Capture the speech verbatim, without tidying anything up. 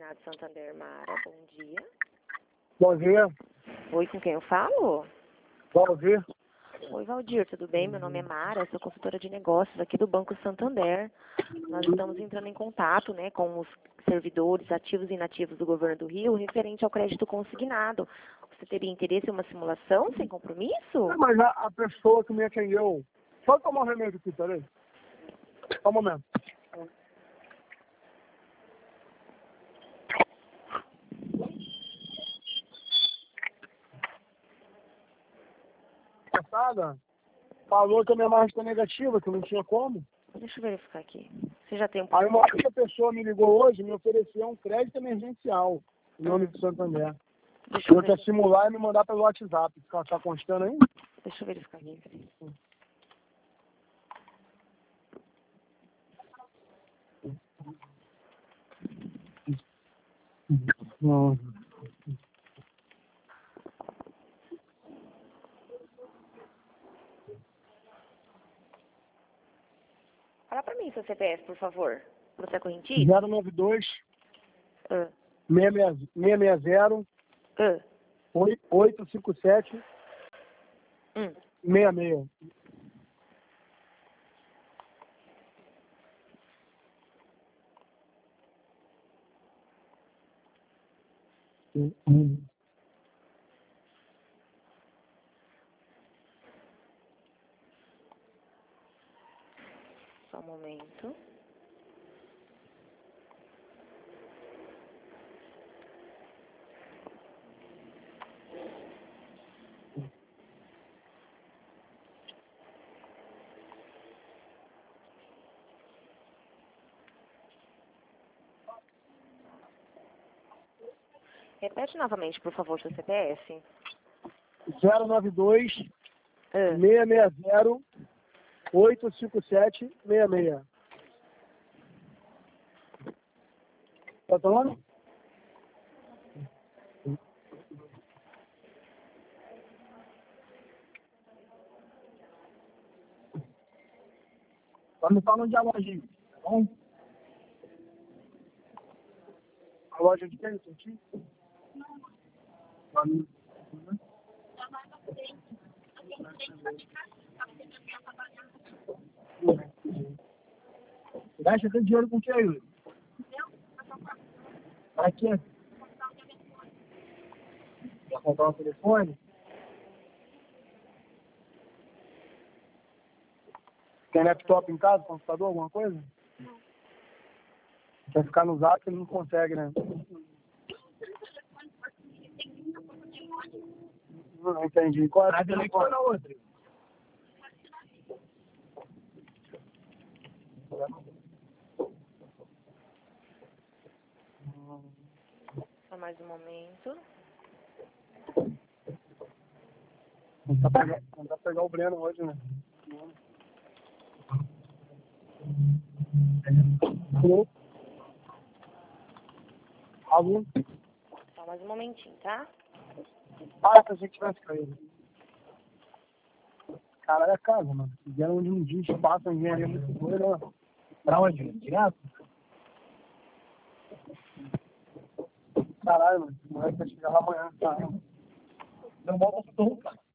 Crediário Santander, Mara, bom dia. Bom dia. Oi, com quem eu falo? Bom dia. Oi, Valdir, tudo bem? Meu nome é Mara, sou consultora de negócios aqui do Banco Santander. Nós estamos entrando em contato, né, com os servidores ativos e inativos do Governo do Rio referente ao crédito consignado. Você teria interesse em uma simulação sem compromisso? É, mas a, a pessoa que me atendeu... Só tomar um remédio aqui, peraí. Só um momento. Passada, falou que a minha margem está negativa, que não tinha como. Deixa eu verificar aqui. Você já tem um... Aí uma outra pessoa me ligou hoje e me ofereceu um crédito emergencial em nome do Santander. Deixa eu, Eu ver... quero simular e me mandar pelo WhatsApp. Tá, tá constando aí? Deixa eu verificar aqui. Não. Fala pra mim seu C P F, por favor. Você é correntista? zero nove dois, Ah, seis seis zero, ah, oito cinco sete, hum. seis seis. Hum. Só um momento. Repete novamente, por favor, seu C P F. zero nove dois, Ah, seis seis zero, oito cinco sete, seis seis. Tá falando? Só me fala onde é a lojinha, tá bom? A loja de quem? Senti? Gasta tanto dinheiro com o que aí? Pra quê? Pra comprar um telefone? Tem laptop em casa, computador, alguma coisa? Não. Quer ficar no zap, ele não consegue, né? Não entendi. Qual é a telefone? A outra. só mais um momento. Não dá pra pegar, não dá pra pegar o Breno hoje, né? Alô? Alô? Só mais um momentinho, tá? Ah, se a gente tivesse caído. Caralho, é casa, mano. Fizeram onde um dia espaço, a engenharia muito boa, né? Pra onde? Direto? Caralho, mano. O moleque vai chegar lá amanhã, caralho. Não volta pro tom, cara.